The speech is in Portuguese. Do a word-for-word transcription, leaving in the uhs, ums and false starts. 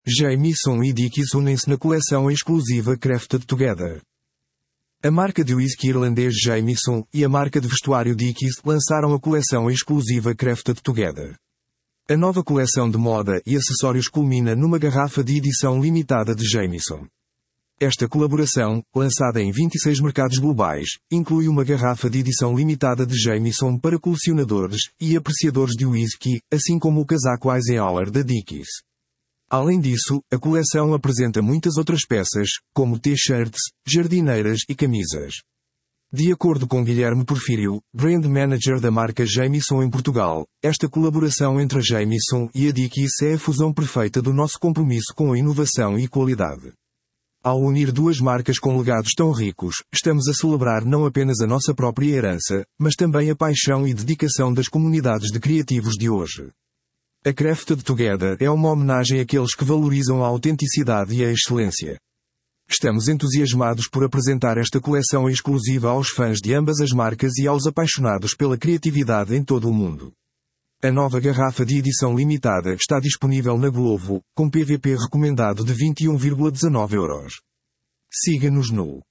Jameson e Dickies unem-se na coleção exclusiva Crafted Together. A marca de whisky irlandês Jameson e a marca de vestuário Dickies lançaram a coleção exclusiva Crafted Together. A nova coleção de moda e acessórios culmina numa garrafa de edição limitada de Jameson. Esta colaboração, lançada em vinte e seis mercados globais, inclui uma garrafa de edição limitada de Jameson para colecionadores e apreciadores de whisky, assim como o casaco Eisenhower da Dickies. Além disso, a coleção apresenta muitas outras peças, como t-shirts, jardineiras e camisas. De acordo com Guilherme Porfírio, Brand Manager da marca Jameson em Portugal, esta colaboração entre a Jameson e a Dickies é a fusão perfeita do nosso compromisso com a inovação e qualidade. Ao unir duas marcas com legados tão ricos, estamos a celebrar não apenas a nossa própria herança, mas também a paixão e dedicação das comunidades de criativos de hoje. A Crafted Together é uma homenagem àqueles que valorizam a autenticidade e a excelência. Estamos entusiasmados por apresentar esta coleção exclusiva aos fãs de ambas as marcas e aos apaixonados pela criatividade em todo o mundo. A nova garrafa de edição limitada está disponível na Glovo, com P V P recomendado de vinte e um vírgula dezanove euros. Siga-nos no